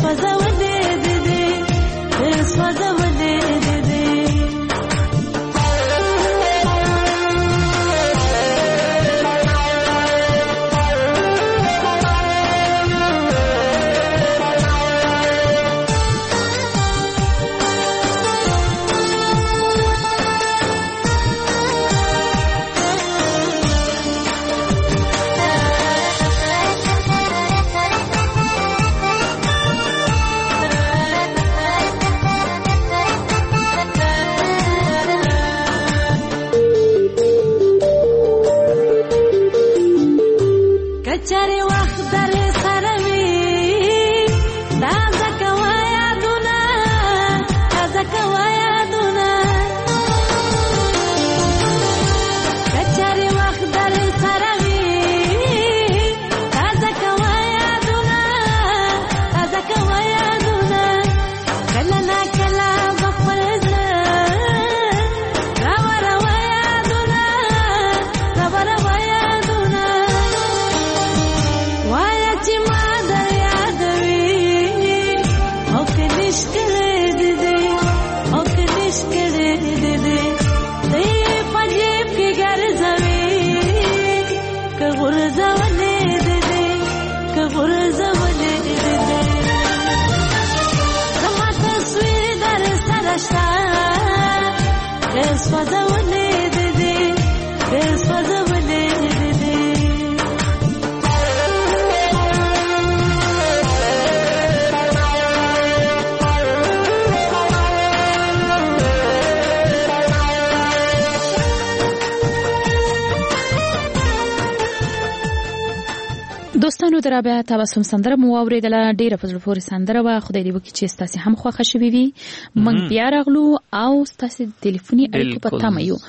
دوستانو درابه تاسو سندره مو اوریدله ډیره په زړه پورې سندره وا خدای دې وکړي چې تاسو هم خوښه شوي وي موږ بیا راغلو او تاسو ټلیفوني اړیکې په تمه یو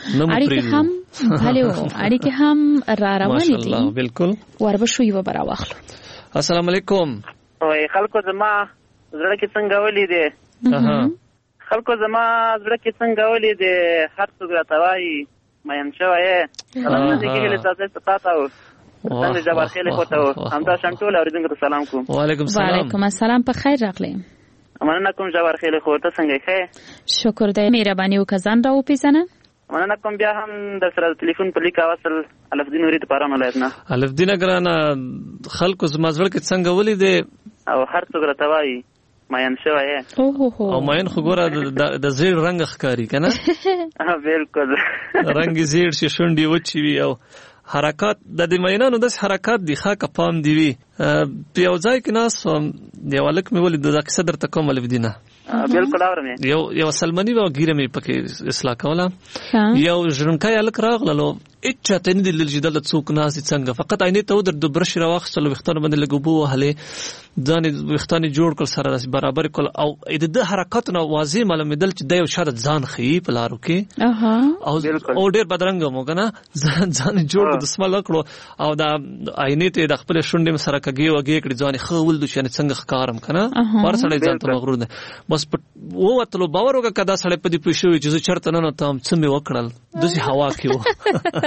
اړیکې هم را روانې دي بالکل وربشو یو برا واخلو السلام علیکم وای خلکو زما زړه کې څنګه ولې دي خلکو زما زړه کې څنګه ولې دي هر څوک راځي مېن شوی سلام دې کې له تاسو تاسو څنګه جواب خېله کوته همدا شانټول اوریدونکو ته سلام کوم وعلیکم السلام وعلیکم السلام په خیر راغلی مننه کوم جواب خېله کوته څنګه ښه شکر دې مهرباني وکړه راو پیژنه مننه کوم بیا هم د سره ټلیفون په لیک اواصل الف دین ورید پارانو لایتنا الف دین ګرانه خلکو زمازړ کې څنګه ولې دي او هر څوک راځي ماین شوی او ماین خو ګوره د زیړ رنگ ښکاری کنه بالکل رنگ زیړ شي شونډي وچی وي او حرکات د دې مینانو د حرکات دی خاکه پام دی وی په یو ځای کې ناس دیوالک مې ولې د قصه درته کوم الف دینه بالکل اورم یو سلمانی و ګیره مې پکې اصلاح کوله یو ژرنکای الک راغلو اچ ته نه دل جدل څوک ناس څنګه فقط عینې ته در د برش راوخصل وختونه باندې لګوبو هله ځان وختونه جوړ کړ سره برابر کول او د حرکتونو واضح معلومه دل چې د یو شاده ځان خي په لارو کې او ډېر بدرنګ مو کنه ځان جوړ د سمال کړو او د عینې ته د خپل شونډې سره کګي وګي کړي ځان خول د شنه څنګه ښکارم کنه ور سره ځان ته مغرور ده بس و وتلو باور وکړه کدا سره په دې پښوی چې چرته نه تام څه مې وکړل دسي هوا کې و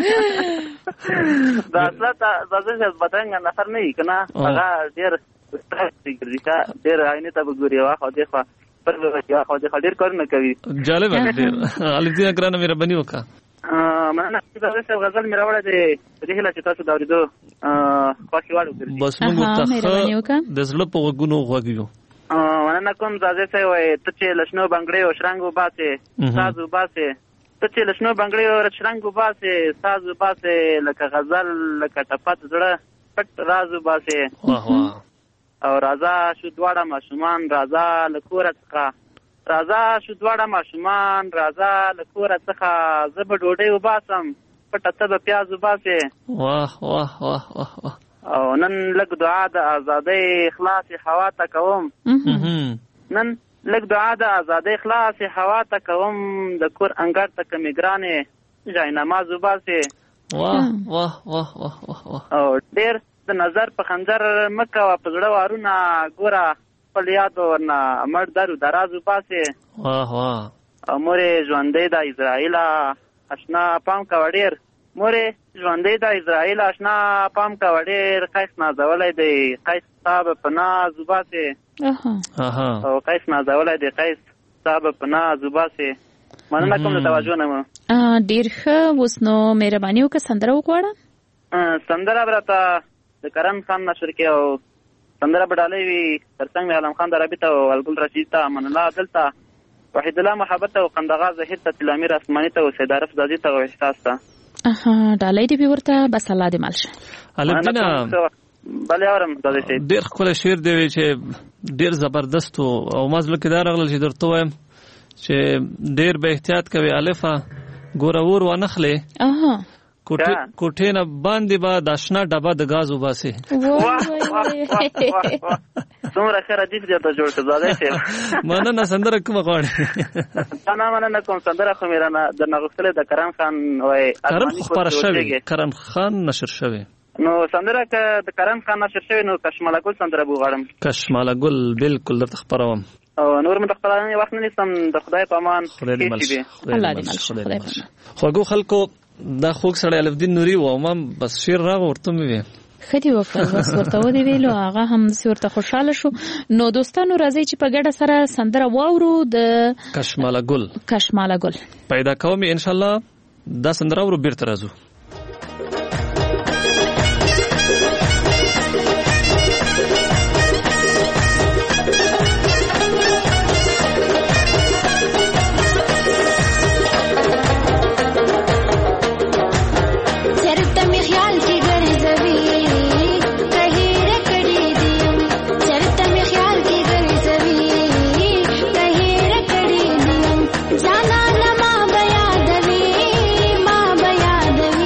دا اصلا دا بدرنګ نفر نه کنا هغه ډیر ستاسو کا ډیر عینه ته وګوري واخو دغه پر واخو دغه ډیر کار نه کوي جالب ډیر الدین اکرانه مهرباني وکړه مننه چې غزل مې راوړه دې هله چې تاسو دا ورېدو خوښي واړو بس موږ د زړه په وګونو غوږیو مننه کوم زازه سي وای ته چې لښنو بنگړې او شرنګو باسه سازو باسه ته چې لښنو بنگړې او شرنګو باسه سازو باسه لکه غزل لکه ټپات زړه پټ رازو باسه واه واه او رازا شو دواړه ماشومان رازا لکور څخه رازا شو دواړه ماشومان رازا لکور څخه زب ډوډۍ وباسم پټ ته پیاز وباسه واه واه واه واه او نن لګ دعا د ازادۍ اخلاص هوا ته کوم نن لګ دعا د ازادۍ اخلاص هوا ته کوم د کور انګار ته کمیګرانې ځای نماز وباسه واه واه واه واه واه او ډیر د نظر په خنجر مکه په زړه وارونه ګوره خپل یاد ورنه مړ درو دراز وباسه واه واه او مورې ژوندۍ د اسرائیل آشنا پام کا ډیر مورې ژوندۍ د اسرائیل آشنا پام کا ډېر قیس نازولی دی قیس صاحب په ناز وباسې او قیس نازولی دی قیس صاحب په ناز وباسې مننه کوم د توجه نه ډېر ښه. اوس نو مهرباني وکړه سندره وغواړه. سندره به راته د کرم خان نشر کې او سندره به ډالۍ وي ترڅنګ مې عالم خان درابي ته او الګل رشید ته امان الله عادل ته وحید الله محبت ته او قندغا زهیر ته تلامیر اسماني ته او سید عارف زادي ته او احساس ته ډالۍ دې ورته بس الله دې مال شه. البته بلې اورم زادي شي ډېر ښکلی شعر دی چې ډېر زبردست او مازلو کې دا راغله چې درته وایم چې ډېر به احتیاط کوي الفه ګوره ور وانخلې کوټې نه باندې به د اشنا ډبه د ګاز وباسي. څومره ښه ردیف دی ته جوړ کړ زاده صاحب. مننه سندره کومه غواړې؟ نه مننه کوم سندره خو مې رانه درنه غوښتلې د کرم خان وای کرم خپاره شوې کرم خان نشر شوې نو سندره که د کرم خان نشر شوې نو کشماله ګل سندره بوغواړم. کشماله ګل بالکل درته خپروم او نور مې د خپلانې وخت نه نیسم د خدای په امان خدای دې مل شي. خوږو خلکو دا خوږ سړی الفدین نوري و او ما بس شعر راغ ورته مې وی خدي وکړ بس ورته ودی ویلو هغه هم ورته خوشاله شو. نو دوستانو راځي چې په ګډه سره سندره واورو د کشماله ګل پیدا کوم ان شاء الله دا سندره ورو بیرته راځو. जाना न माँ बया दवी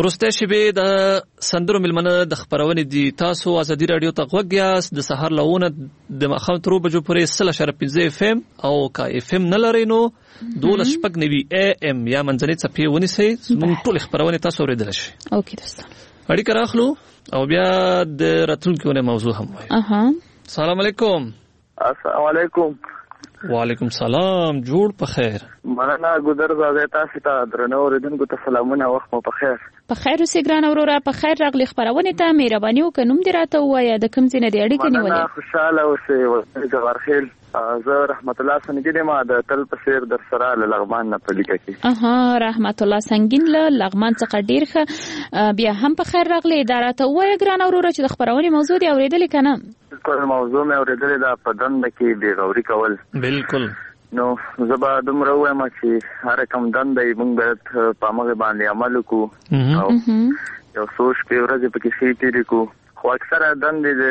ورسته شبه د سندرو ملمنه د خبرونه دي تاسو ازادي رادیو ته غوږیاس د سحر لونه د مخام تر بجو پورې 3.15 اف ام او کا اف ام نه لري نو 12.9 ام یا منځنۍ صفحه ونیسئ موږ ټول خبرونه تاسو اوریدل شي. اوکې دوستان اړیکه راخلو او بیا د راتلونکو موضوع هم وایو. السلام علیکم. السلام علیکم. وعلیکم سلام. جوړ په خیر. مننه ګودر زاده تاسو ته درنو اوریدونکو ته سلامونه. وخت مو په خیر. په خیر اوسې ګران اورورا. په خیر راغلی خبرونه ته مهرباني وکړئ. نوم دې راته وایا د کوم ځای نه دی اړیکه نیولې؟ مننه خوشاله اوسې. جوار خیل زه رحمت الله سنگین ما د تل په سیر در سره لغمان نه پلیکه کی. رحمت الله سنگین له لغمان څخه ډیر ښه. بیا هم په خیر راغلی. ادارته وایا ګران اورورا چې د خبرونه موضوع دی اوریدل کنه؟ بالکل موضوع مې اوریدل دا په دنده کې بے غوري کول. بالکل. نو زبا دومره وایم چې هر کوم دنده موږ باید په موږ باندې عمل وکړو او یو سوچ په ورځ په کې شي تیری کو. خو اکثره دندې د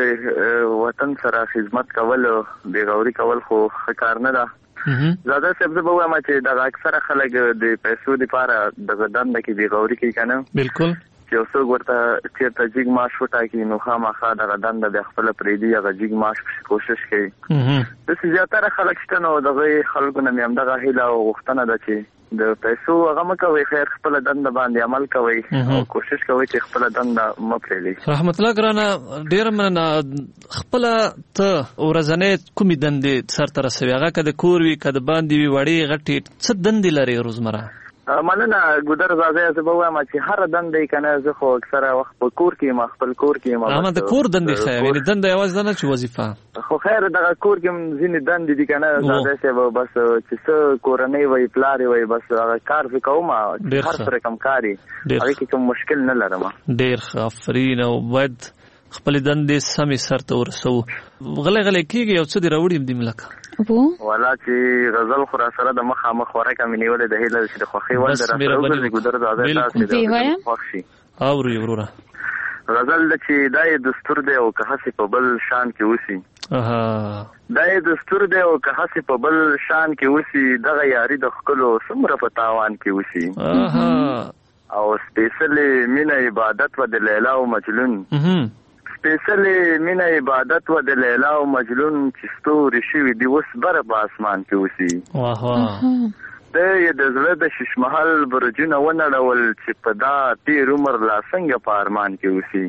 وطن سره خدمت کول او بے غوري کول خو ښه کار نه ده. زاده صاحب زه به وایم چې دا اکثره خلک د پیسو لپاره دغه دنده کې بے غوري کوي کنه. بالکل. یو څوک ورته چیرته جګ معاش وټاکي نو خامخا دغه دنده د خپل پریدي هغه جګ معاش کوشش کوي. داسې زیاتره خلک شته نو دغه خلکو نه مې همدغه هیله او غوښتنه ده چې د پیسو هغه مه کوئ، خیر خپله دنده باندې عمل کوئ او کوشش کوئ چې خپله دنده مه پرېږدئ. رحمت الله ګرانه ډېره مننه. خپله ته ورځنۍ کومې دندې سرته رسوي؟ هغه که د کور وي که د باندې وي وړې غټې څه دندې لري روزمره؟ مننه ګودر زاده. زه به وایم چې هره دنده یې که نه زه خو اکثره وخت په کور کې یم، خپل کور کې یم. د کور دندې ښه یعنې دنده یوازې ده نه چې وظیفه؟ خو خیر دغه کور کې هم ځینې دندې دي که نه زاده صاحب، بس چې څه کورنۍ وي پلار وي بس هغه کار زه کوم، هر څه رقم کار یې هغې کې کوم مشکل نه لرم. ډېر ښه آفرین. او باید خپلې دندې سمې سرته ورسوو. غلی غلی کېږي یو څه دې راوړي دي ملکه والا چې غزل خو را سره د مخامخ ورکه مې نیولې د هیله چې د خوښۍ ول در سره وګرځي ګودر زاده تاسو د خوښ شي. اوري وروره غزل د چې دای دستور دی او که هسې په بل شان کې وسی. دای دستور دی او که هسې په بل شان کې وسی، دغه یاري د ښکلو څومره په تاوان کې وسی. او سپېڅلې مینه عبادت و د لیلا او مجنون، سپېڅلې مینه عبادت و د لیلا او مجنون، چې ستوري شوي دي اوس بره په اسمان کې اوسي. د یې د زړه د ششمحل برجونه ونړول، چې په دا تېر عمر لا څنګه په ارمان کې اوسي.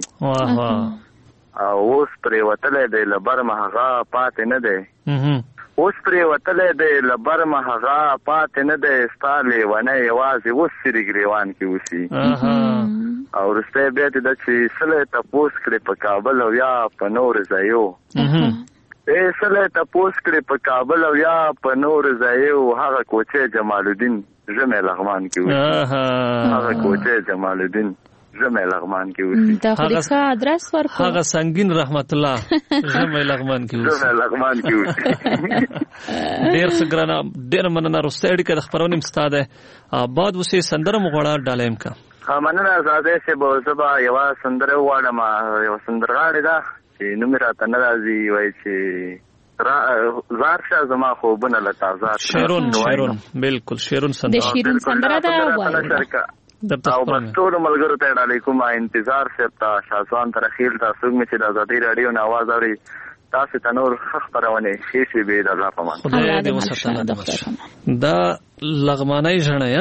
او اوس پرې وتلی دی له برمه هغه پاتې نه دی، اوس پرې وتلی دی له برمه هغه پاتې نه دی، ستا لیونی یوازې اوس سرې ګریوان کې اوسي. او وروستی بیا دې ده چې سلی تپوس کړې په کابل او یا په نورو ځایو، سلی تپوس کړې په کابل او یا په نورو ځایو، هغه کوچی جمال الدین ژمی لغمان کې اوسي. هغه کوچی جمال الدین ژمی لغمان کې اوسي. دا خو دې ښه ادرس ورکړو. هغه سنگین رحمت الله ژمی لغمان کې اوسي. ژمی لغمان کې اوسي. ډېر ښه ګرانه، ډېره مننه. وروستۍ اړیکه د خپرونې هم ستا دی. آباد اوسې سندره مو غواړه ډاله یم که؟ مننه زاده صاحب. زه به یوه سندره وغواړم، یوه سندرغاړې ده چې نوم یې راته نه راځي، وایي چې زار شه زما خوبونه له تازه. شیرون بالکل شیرون سندره، د شیرون سندره ده وایي. او بس ټولو ملګرو ته ډالۍ کوم، انتظار صاحب ته، شهزوان ته، رخیل ته، څوک مې چې د ازادۍ راډیو نه اواز اوري تاسو ته نور ښه خپرونې ښې شېبې د الله په امان. خدای دې وساتله. دا لغمانی ژڼی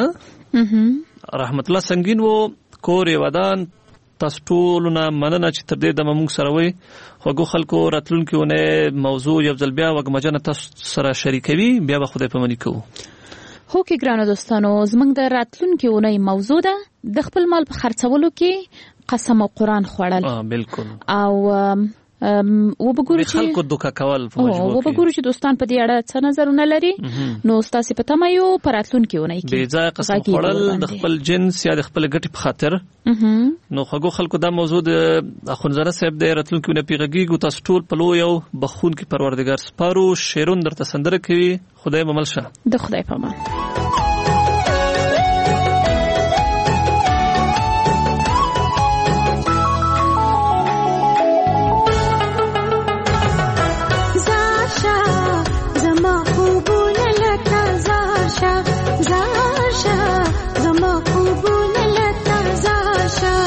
رحمت الله سنگین و کور یې ودان. تاسو ټولو نه مننه چې تر دې دمه موږ سره وئ. خوږو خلکو راتلونکې اونۍ موضوع یو ځل بیا وږمجنه تاسو سره شریکوي، بیا به خدای پاماني کوو. هو کې ګرانو دوستانو، زموږ د راتلونکې اونۍ موضوع ده د خپل مال په خرڅولو کې قسم او قرآن خوړل. بالکل. او وبګورو چې خلکو دوکه کول په مجبور کې، وبګورو چې دوستان په دې اړه څه نظرونه لري. نو تاسو په تمه یو پر راتلونکې اونۍ کې بې ځای قسم خوړل د خپل جنس یا د خپل ګټې په خاطر. نو خوږو خلکو دا موضوع د اخونزاده صاحب د راتلونکې اونۍ پیغږیږو. تاسو ټول په لوی او بخښونکي پروردګار سپارو. شیرون درته سندره کوي. خدای مو مل شه. د خدای په امان. زما خوبونه لتا زاشا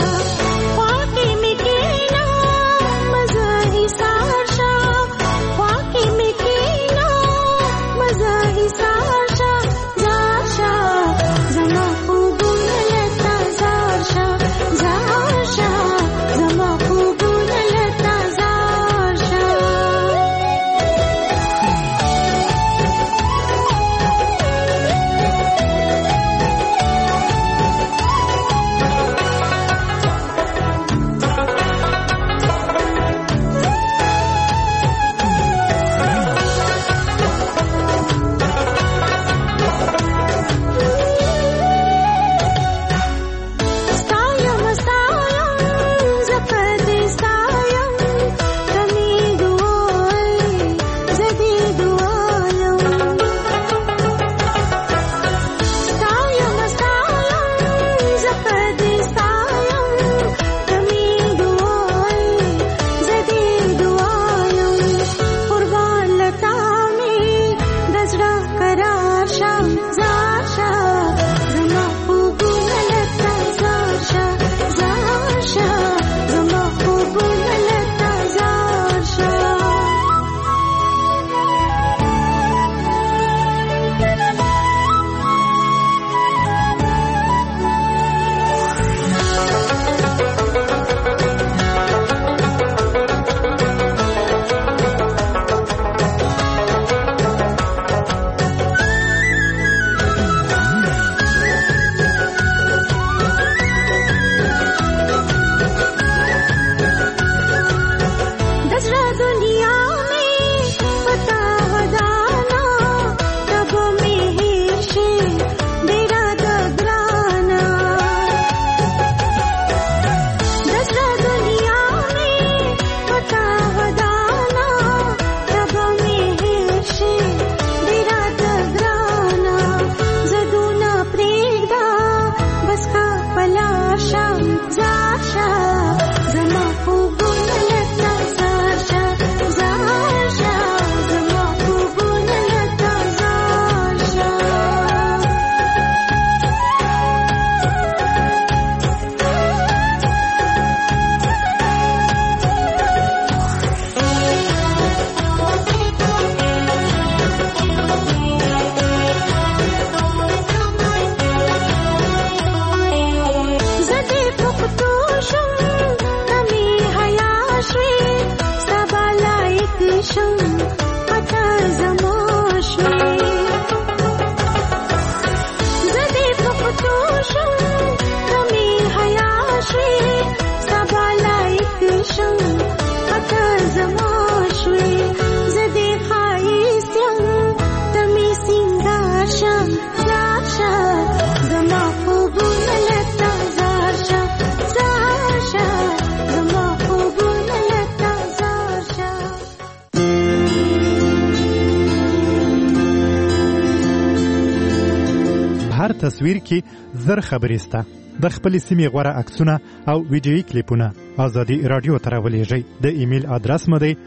تصویر کې زر خبرې سته. د خپل سیمې غوړه عکسونه او ویډیويي کلیپونه ازادي رادیو ته راولېږئ. د ایمیل ادرس مو دی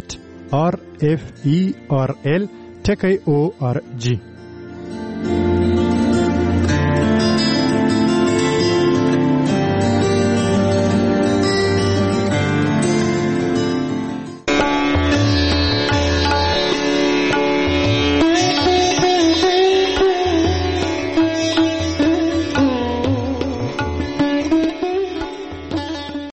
azadiweb@rferl.org.